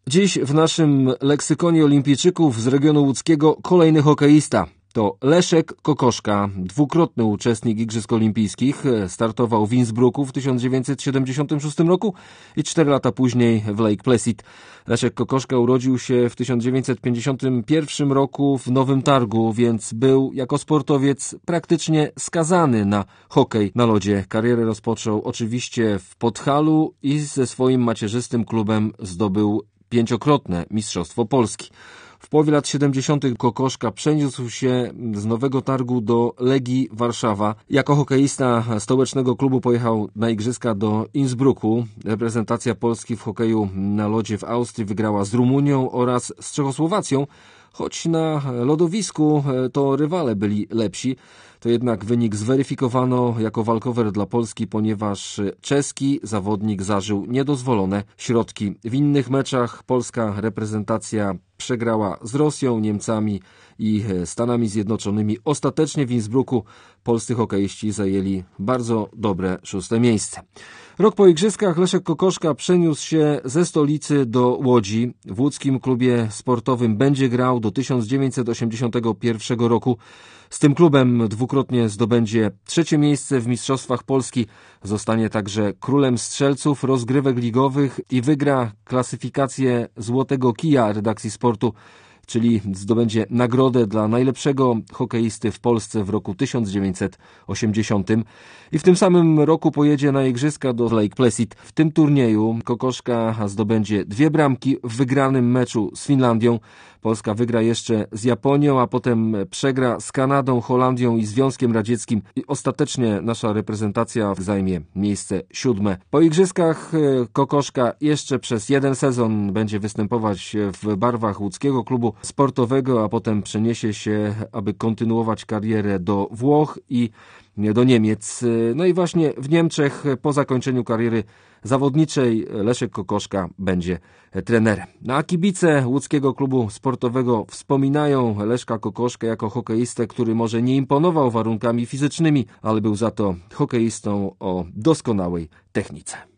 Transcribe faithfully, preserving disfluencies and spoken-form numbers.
Dziś w naszym leksykonie olimpijczyków z regionu łódzkiego kolejny hokeista. To Leszek Kokoszka, dwukrotny uczestnik Igrzysk Olimpijskich. Startował w Innsbrucku w tysiąc dziewięćset siedemdziesiątym szóstym roku i cztery lata później w Lake Placid. Leszek Kokoszka urodził się w tysiąc dziewięćset pięćdziesiątym pierwszym roku w Nowym Targu, więc był jako sportowiec praktycznie skazany na hokej na lodzie. Karierę rozpoczął oczywiście w Podhalu i ze swoim macierzystym klubem zdobył pięciokrotne Mistrzostwo Polski. W połowie lat siedemdziesiątych Kokoszka przeniósł się z Nowego Targu do Legii Warszawa. Jako hokeista stołecznego klubu pojechał na igrzyska do Innsbrucku. Reprezentacja Polski w hokeju na lodzie w Austrii wygrała z Rumunią oraz z Czechosłowacją. Choć na lodowisku to rywale byli lepsi, to jednak wynik zweryfikowano jako walkover dla Polski, ponieważ czeski zawodnik zażył niedozwolone środki. W innych meczach polska reprezentacja przegrała z Rosją, Niemcami i Stanami Zjednoczonymi. Ostatecznie w Innsbrucku polscy hokeiści zajęli bardzo dobre szóste miejsce. Rok po igrzyskach Leszek Kokoszka przeniósł się ze stolicy do Łodzi. W łódzkim klubie sportowym będzie grał do tysiąc dziewięćset osiemdziesiątego pierwszego roku. Z tym klubem dwukrotnie zdobędzie trzecie miejsce w Mistrzostwach Polski. Zostanie także królem strzelców rozgrywek ligowych i wygra klasyfikację Złotego Kija redakcji sportu, czyli zdobędzie nagrodę dla najlepszego hokeisty w Polsce w roku tysiąc dziewięćset osiemdziesiątym. I w tym samym roku pojedzie na igrzyska do Lake Placid. W tym turnieju Kokoszka zdobędzie dwie bramki w wygranym meczu z Finlandią. Polska wygra jeszcze z Japonią, a potem przegra z Kanadą, Holandią i Związkiem Radzieckim. I ostatecznie nasza reprezentacja zajmie miejsce siódme. Po igrzyskach Kokoszka jeszcze przez jeden sezon będzie występować w barwach łódzkiego klubu sportowego, a potem przeniesie się, aby kontynuować karierę do Włoch i do Niemiec. No i właśnie w Niemczech po zakończeniu kariery zawodniczej Leszek Kokoszka będzie trenerem. No a kibice łódzkiego klubu sportowego wspominają Leszka Kokoszkę jako hokeistę, który może nie imponował warunkami fizycznymi, ale był za to hokeistą o doskonałej technice.